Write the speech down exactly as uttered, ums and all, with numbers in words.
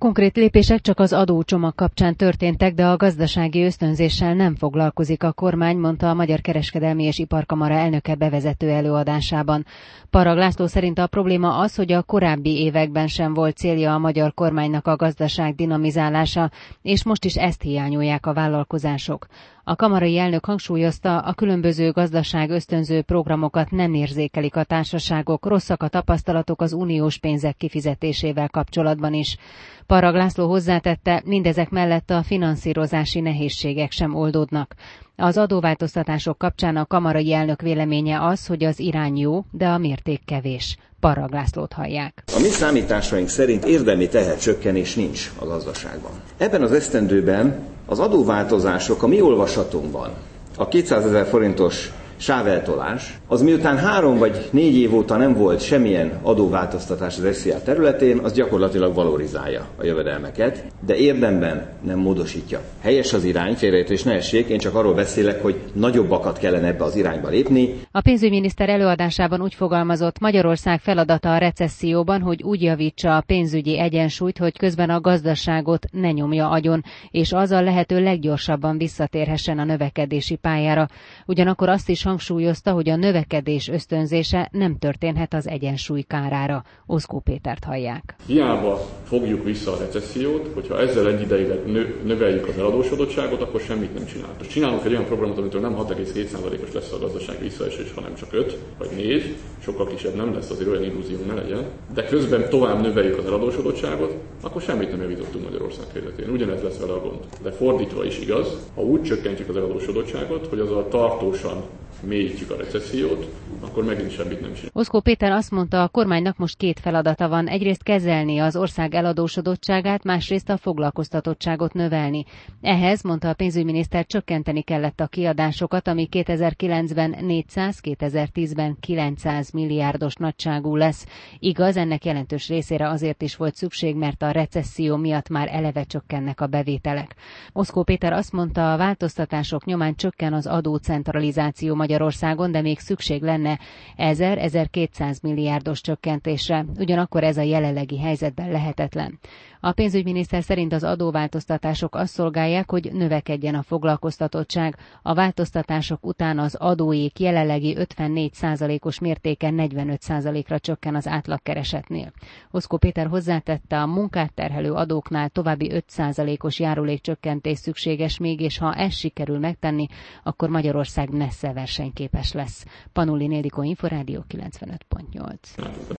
konkrét lépések csak az adócsomag kapcsán történtek, de a gazdasági ösztönzéssel nem foglalkozik a kormány, mondta a Magyar Kereskedelmi és Iparkamara elnöke bevezető előadásában. Parag László szerint a probléma az, hogy a korábbi években sem volt célja a magyar kormánynak a gazdaság dinamizálása, és most is ezt hiányolják a vállalkozások. A kamarai elnök hangsúlyozta, a különböző gazdaság ösztönző programokat nem érzékelik a társaságok, rosszak a tapasztalatok az uniós pénzek kifizetésével kapcsolatban is. Parag László hozzátette, mindezek mellett a finanszírozási nehézségek sem oldódnak. Az adóváltoztatások kapcsán a kamarai elnök véleménye az, hogy az irány jó, de a mérték kevés. Parag Lászlót hallják. A mi számításaink szerint érdemi tehercsökkenés nincs a gazdaságban. Ebben az esztendőben az adóváltozások a mi olvasatunkban, a kétszázezer forintos sáveltolás, az miután három vagy négy év óta nem volt semmilyen adóváltoztatás az es zé á területén, az gyakorlatilag valorizálja a jövedelmeket, de érdemben nem módosítja. Helyes az irány, félreértés ne essék, én csak arról beszélek, hogy nagyobbakat kellene ebbe az irányba lépni. A pénzügyminiszter előadásában úgy fogalmazott, Magyarország feladata a recesszióban, hogy úgy javítsa a pénzügyi egyensúlyt, hogy közben a gazdaságot ne nyomja agyon, és azzal lehető leggyorsabban visszatérhessen a növekedési pályára. Ugyanakkor azt is hangsúlyozta, hogy a növekedés ösztönzése nem történhet az egyensúly kárára. Oszkó Pétert hallják. Hiába fogjuk vissza a recessziót, hogyha ezzel egyidejűleg nő, növeljük az eladósodottságot, akkor semmit nem csinálunk. Most csinálunk egy olyan programot, amitől nem hat egész hét százalékos lesz a gazdaság visszaesés, hanem csak öt vagy négy, sokkal kisebb nem lesz, azért olyan illúzió ne legyen. De közben tovább növeljük az eladósodottságot, akkor semmit nem javítottunk Magyarország helyzetén. Ugyanez lesz vele a gond. De fordítva is igaz, ha úgy csökkentjük az eladósodottságot, hogy azzal tartósan mélyítjük a recessziót, akkor megint semmit nem csinál. Oszkó Péter azt mondta, a kormánynak most két feladata van. Egyrészt kezelni az ország eladósodottságát, másrészt a foglalkoztatottságot növelni. Ehhez, mondta a pénzügyminiszter, csökkenteni kellett a kiadásokat, ami kétezer-kilencben négyszáz, kétezer-tízben kilencszáz milliárdos nagyságú lesz. Igaz, ennek jelentős részére azért is volt szükség, mert a recesszió miatt már eleve csökkennek a bevételek. Oszkó Péter azt mondta, a változtatások nyomán csökken az adócentralizáció Magyarországon, de még szükség lenne ezer-ezerkétszáz milliárdos csökkentésre. Ugyanakkor ez a jelenlegi helyzetben lehetetlen. A pénzügyminiszter szerint az adóváltoztatások azt szolgálják, hogy növekedjen a foglalkoztatottság. A változtatások után az adóék jelenlegi ötvennégy százalékos mértéken negyvenöt százalékra csökken az átlagkeresetnél. Oszkó Péter hozzátette, a munkát terhelő adóknál további öt százalékos járulékcsökkentés szükséges még, és ha ezt sikerül megtenni, akkor Magyarország messze versenyképes lesz. Panulin Ildikó, Inforádió kilencvenöt pont nyolc.